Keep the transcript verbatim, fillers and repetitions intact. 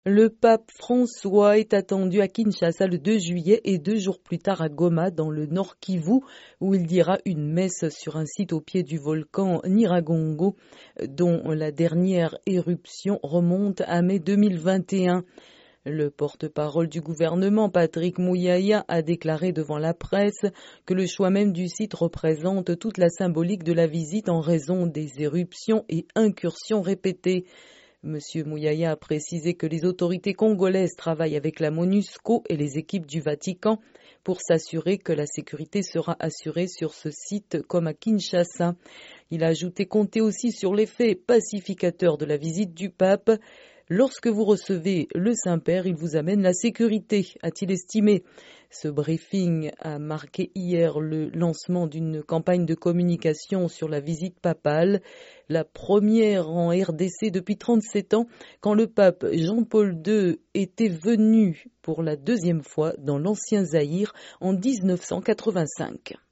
Le pape François est attendu à Kinshasa le deux juillet et deux jours plus tard à Goma, dans le Nord Kivu, où il dira une messe sur un site au pied du volcan Nyiragongo, dont la dernière éruption remonte à mai deux mille vingt et un. Le porte-parole du gouvernement, Patrick Muyaya, a déclaré devant la presse que le choix même du site représente toute la symbolique de la visite en raison des éruptions et incursions répétées. Monsieur Muyaya a précisé que les autorités congolaises travaillent avec la MONUSCO et les équipes du Vatican pour s'assurer que la sécurité sera assurée sur ce site comme à Kinshasa. Il a ajouté compter aussi sur l'effet pacificateur de la visite du pape. Lorsque vous recevez le Saint-Père, il vous amène la sécurité, a-t-il estimé. Ce briefing a marqué hier le lancement d'une campagne de communication sur la visite papale, la première en R D C depuis trente-sept ans, quand le pape Jean-Paul deux était venu pour la deuxième fois dans l'ancien Zaïre en mille neuf cent quatre-vingt-cinq.